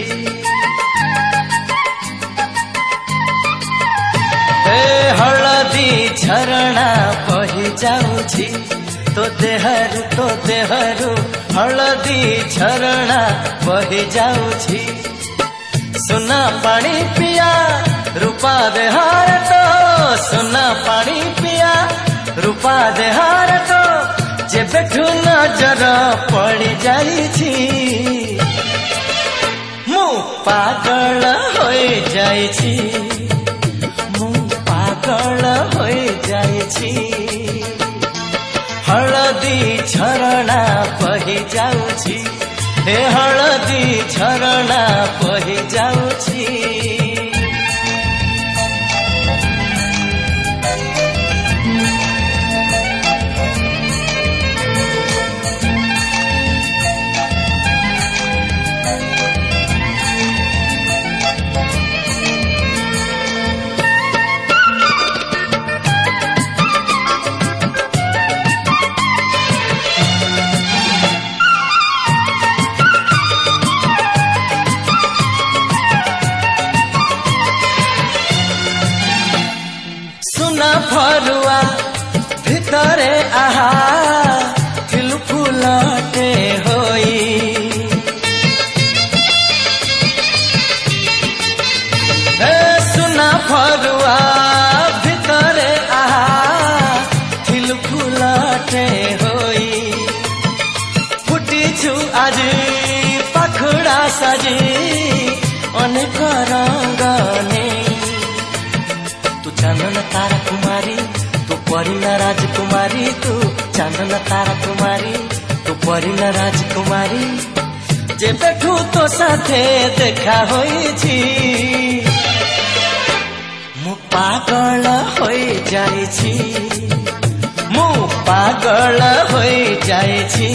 हे हलदी झरणा बही जाउछि तो देहरु हलदी झरणा बही जाउछि सुना पानी पिया रूपा देहार तो सुना पानी पिया रूपा देहार तो जेबेठू नजर पड़ी जाइछि मु पागल होई जाइछि मु पागल होई जाइछि हलदी झरणा बही जाउछि हे हलदी झरणा बही जाउछि फरुआ भितरे आहा फिल फुलटे होई हे सुना फरुआ भितरे आहा फिल फुलटे होई फुटिछु आज पाखुड़ा साजी अनेक रंगने तू चांदन तारा कुमारी तू परिना राजकुमारी तू चांदन तारा कुमारी तू परिना राजकुमारी जे बैठू तो साथे देखा होइछि मु पागल होई जाइछि मु पागल होई जाइछि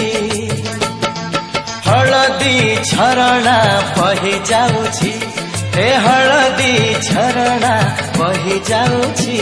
हलदी झरणा बही जाउछि हे हलदी झरणा बही जाउछि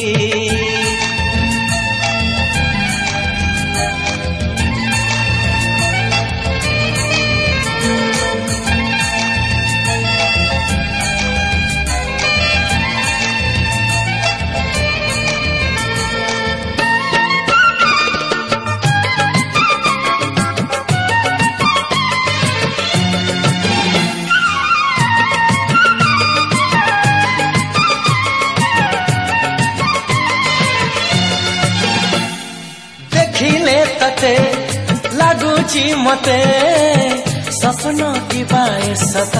देखिले तते लागुची मते सपन की बाए सता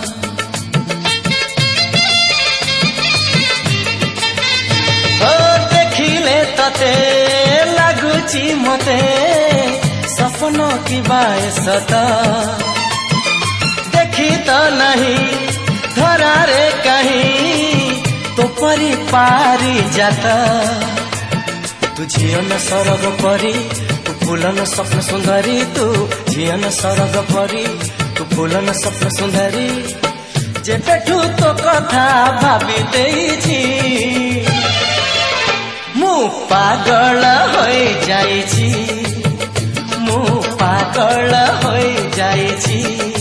ओ देखिले तते लागुची मते सपन की बाए सता देखी तो नहीं धरा रे कहीं तो परी पारी जाता तू झियन सरग परी तू फूलन स्वप्न सुंदरी तू झियन सरग परी तू फूलन स्वप्न सुंदरी जे बैठू तो कथा भाभी देइछि मु पागल होई जाइछि मु पागल होई जाइछि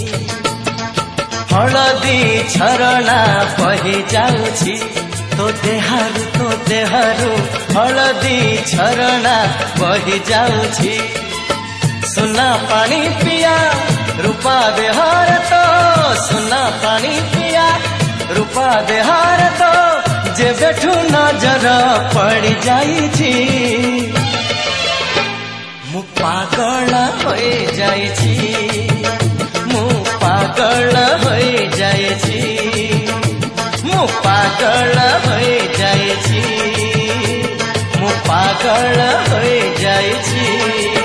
हलदी झरणा बही जाउछि तो देहारू हलदी झरणा बही जाउछि सुना पानी पिया रूपा देहार तो सुना पानी पिया रूपा देहार तो जे बैठू नजर पड़ी जाइछि मु पागल होई जाइछि मु पागल होई जाइछि मु पागल होई जाइछि मु पागल होई जाइछि।